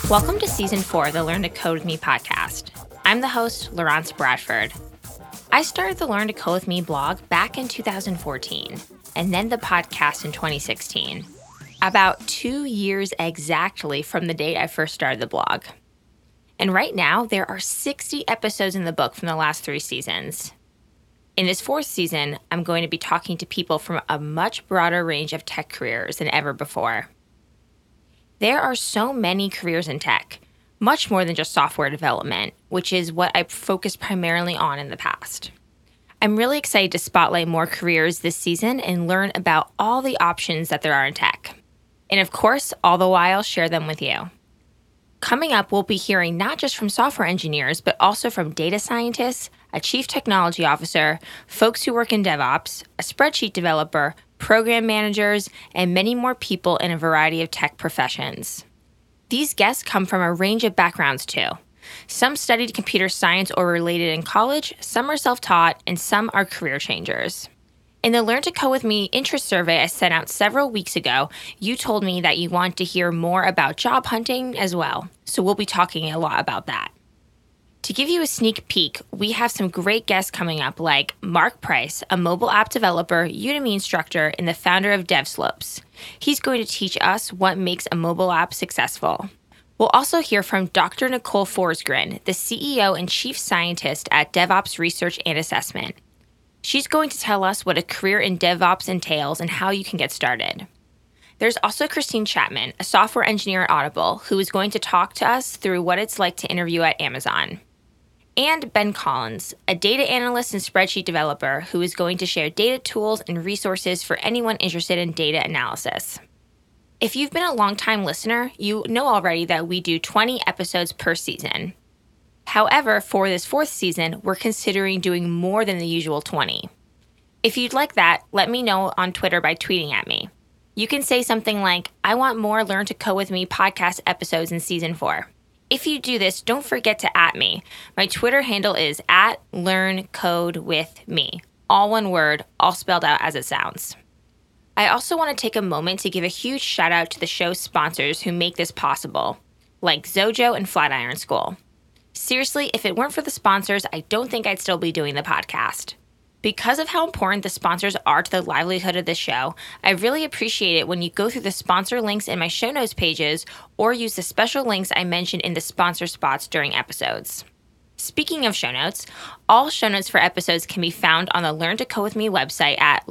Welcome to Season 4 of the Learn to Code with Me podcast. I'm the host, Laurence Bradford. I started the Learn to Code with Me blog back in 2014, and then the podcast in 2016, about 2 years exactly from the date I first started the blog. And right now, there are 60 episodes in the book from the last 3 seasons. In this 4th season, I'm going to be talking to people from a much broader range of tech careers than ever before. There are so many careers in tech, much more than just software development, which is what I focused primarily on in the past. I'm really excited to spotlight more careers this season and learn about all the options that there are in tech. And of course, all the while share them with you. Coming up, we'll be hearing not just from software engineers, but also from data scientists, a chief technology officer, folks who work in DevOps, a spreadsheet developer, program managers, and many more people in a variety of tech professions. These guests come from a range of backgrounds too. Some studied computer science or related in college, some are self-taught, and some are career changers. In the Learn to Code with Me interest survey I sent out several weeks ago, you told me that you want to hear more about job hunting as well, so we'll be talking a lot about that. To give you a sneak peek, we have some great guests coming up like Mark Price, a mobile app developer, Udemy instructor, and the founder of DevSlopes. He's going to teach us what makes a mobile app successful. We'll also hear from Dr. Nicole Forsgren, the CEO and chief scientist at DevOps Research and Assessment. She's going to tell us what a career in DevOps entails and how you can get started. There's also Christine Chapman, a software engineer at Audible, who is going to talk to us through what it's like to interview at Amazon. And Ben Collins, a data analyst and spreadsheet developer, who is going to share data tools and resources for anyone interested in data analysis. If you've been a long-time listener, you know already that we do 20 episodes per season. However, for this 4th season, we're considering doing more than the usual 20. If you'd like that, let me know on Twitter by tweeting at me. You can say something like, I want more Learn to Code with Me podcast episodes in Season 4. If you do this, don't forget to @ me. My Twitter handle is @LearnCodeWithMe. All one word, all spelled out as it sounds. I also want to take a moment to give a huge shout out to the show's sponsors who make this possible, like Zojo and Flatiron School. Seriously, if it weren't for the sponsors, I don't think I'd still be doing the podcast. Because of how important the sponsors are to the livelihood of the show, I really appreciate it when you go through the sponsor links in my show notes pages or use the special links I mentioned in the sponsor spots during episodes. Speaking of show notes, all show notes for episodes can be found on the Learn to Code with Me website at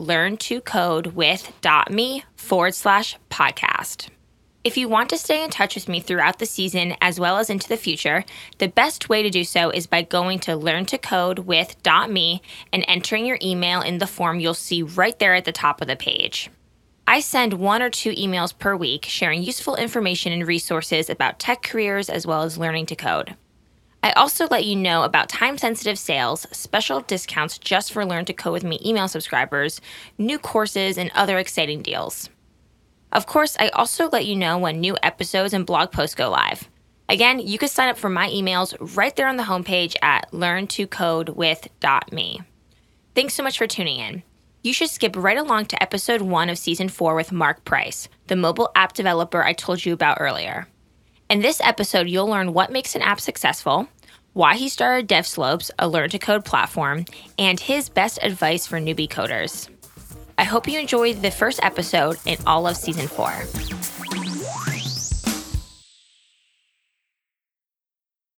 learntocodewith.me/podcast. If you want to stay in touch with me throughout the season as well as into the future, the best way to do so is by going to learntocodewith.me and entering your email in the form you'll see right there at the top of the page. I send 1 or 2 emails per week sharing useful information and resources about tech careers as well as learning to code. I also let you know about time-sensitive sales, special discounts just for Learn to Code with Me email subscribers, new courses, and other exciting deals. Of course, I also let you know when new episodes and blog posts go live. Again, you can sign up for my emails right there on the homepage at learntocodewith.me. Thanks so much for tuning in. You should skip right along to episode 1 of season 4 with Mark Price, the mobile app developer I told you about earlier. In this episode, you'll learn what makes an app successful, why he started DevSlopes, a Learn to Code platform, and his best advice for newbie coders. I hope you enjoyed the first episode and all of season 4.